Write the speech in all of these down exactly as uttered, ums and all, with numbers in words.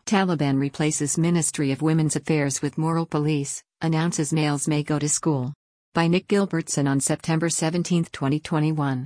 Taliban replaces Ministry of Women's Affairs with Moral Police, announces males may go to school. By Nick Gilbertson on September seventeenth, twenty twenty-one.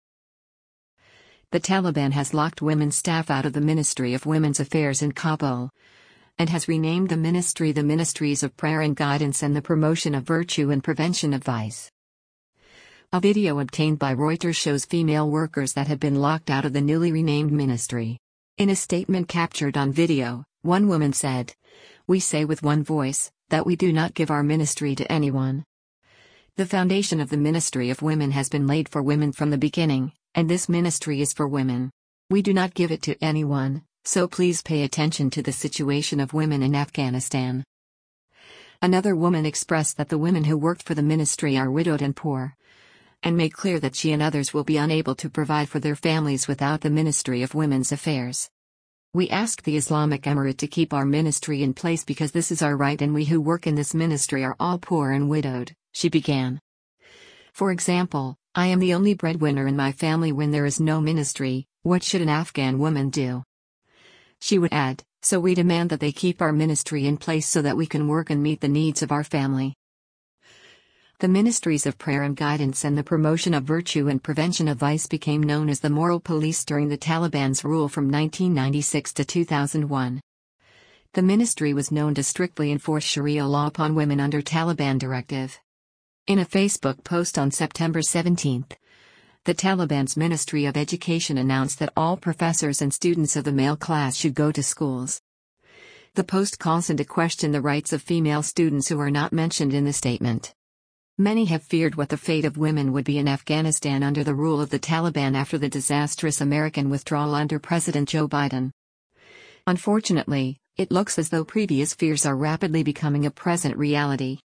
The Taliban has locked women's staff out of the Ministry of Women's Affairs in Kabul, and has renamed the ministry the Ministries of Prayer and Guidance and the Promotion of Virtue and Prevention of Vice. A video obtained by Reuters shows female workers that have been locked out of the newly renamed ministry. In a statement captured on video, one woman said, "We say with one voice, that we do not give our ministry to anyone. The foundation of the Ministry of Women has been laid for women from the beginning, and this ministry is for women. We do not give it to anyone, so please pay attention to the situation of women in Afghanistan." Another woman expressed that the women who worked for the ministry are widowed and poor, and made clear that she and others will be unable to provide for their families without the Ministry of Women's Affairs. "We asked the Islamic Emirate to keep our ministry in place because this is our right, and we who work in this ministry are all poor and widowed," she began. "For example, I am the only breadwinner in my family when there is no ministry. What should an Afghan woman do?" She would add, "So we demand that they keep our ministry in place so that we can work and meet the needs of our family." The Ministries of Prayer and Guidance and the Promotion of Virtue and Prevention of Vice became known as the Moral Police during the Taliban's rule from nineteen ninety-six to two thousand one. The ministry was known to strictly enforce Sharia law upon women under Taliban directive. In a Facebook post on September seventeenth, the Taliban's Ministry of Education announced that all professors and students of the male class should go to schools. The post calls into question the rights of female students who are not mentioned in the statement. Many have feared what the fate of women would be in Afghanistan under the rule of the Taliban after the disastrous American withdrawal under President Joe Biden. Unfortunately, it looks as though previous fears are rapidly becoming a present reality.